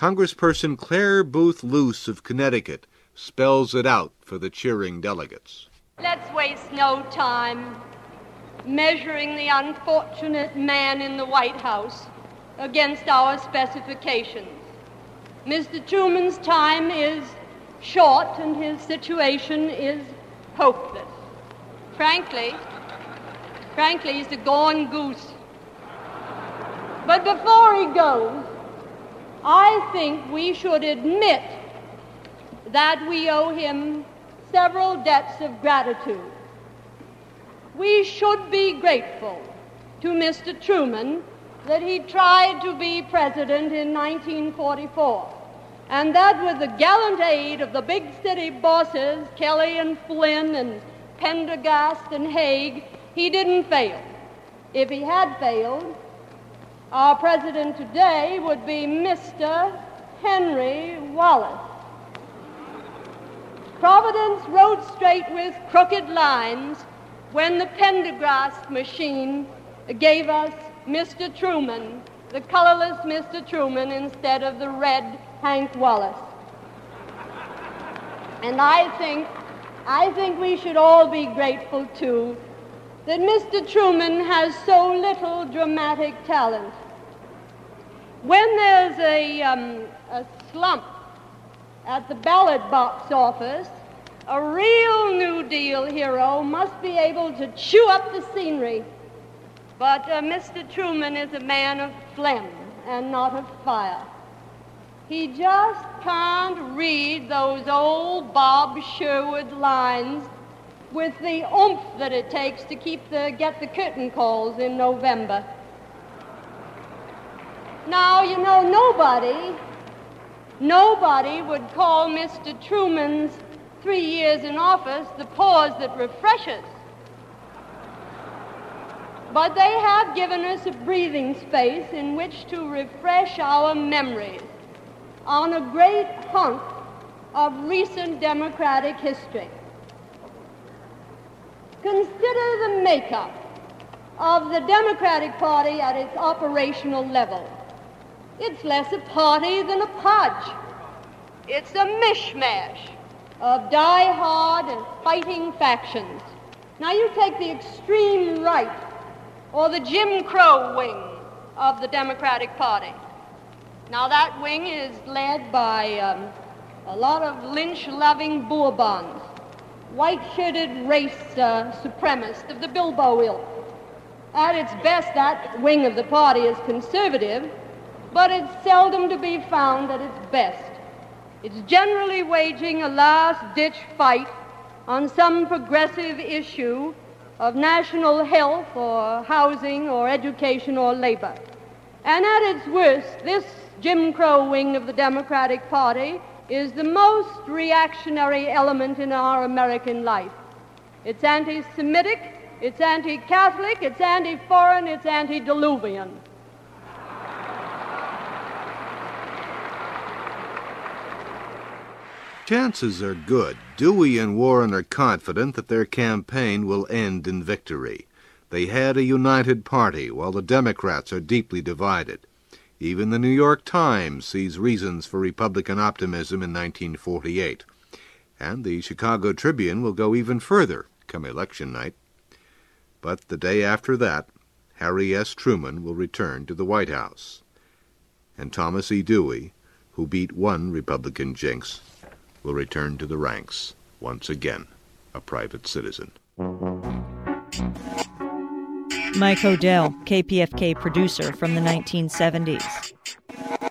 Congressperson Claire Booth Luce of Connecticut spells it out for the cheering delegates. Let's waste no time measuring the unfortunate man in the White House against our specifications. Mr. Truman's time is short and his situation is hopeless. Frankly, he's a gone goose. But before he goes, I think we should admit that we owe him several debts of gratitude. We should be grateful to Mr. Truman that he tried to be president in 1944, and that with the gallant aid of the big city bosses, Kelly and Flynn and Pendergast and Haig, he didn't fail. If he had failed, our president today would be Mr. Henry Wallace. Providence rode straight with crooked lines when the Pendergast machine gave us Mr. Truman, the colorless Mr. Truman, instead of the red Hank Wallace. And I think we should all be grateful, too, that Mr. Truman has so little dramatic talent. When there's a slump at the ballot box office, a real New Deal hero must be able to chew up the scenery. But Mr. Truman is a man of phlegm and not of fire. He just can't read those old Bob Sherwood lines with the oomph that it takes to get the curtain calls in November. Now, you know, nobody would call Mr. Truman's 3 years in office the pause that refreshes. But they have given us a breathing space in which to refresh our memories on a great hunk of recent democratic history. Consider the makeup of the Democratic Party at its operational level. It's less a party than a podge. It's a mishmash of die-hard and fighting factions. Now you take the extreme right or the Jim Crow wing of the Democratic Party. Now that wing is led by a lot of lynch-loving bourbons, white-shirted race supremacists of the Bilbo ilk. At its best, that wing of the party is conservative, but it's seldom to be found at its best. It's generally waging a last-ditch fight on some progressive issue of national health or housing or education or labor. And at its worst, this Jim Crow wing of the Democratic Party is the most reactionary element in our American life. It's anti-Semitic, it's anti-Catholic, it's anti-foreign, it's antediluvian. Chances are good. Dewey and Warren are confident that their campaign will end in victory. They had a united party, while the Democrats are deeply divided. Even the New York Times sees reasons for Republican optimism in 1948. And the Chicago Tribune will go even further come election night. But the day after that, Harry S. Truman will return to the White House. And Thomas E. Dewey, who beat one Republican jinx, will return to the ranks, once again, a private citizen. Mike Odell, KPFK producer from the 1970s.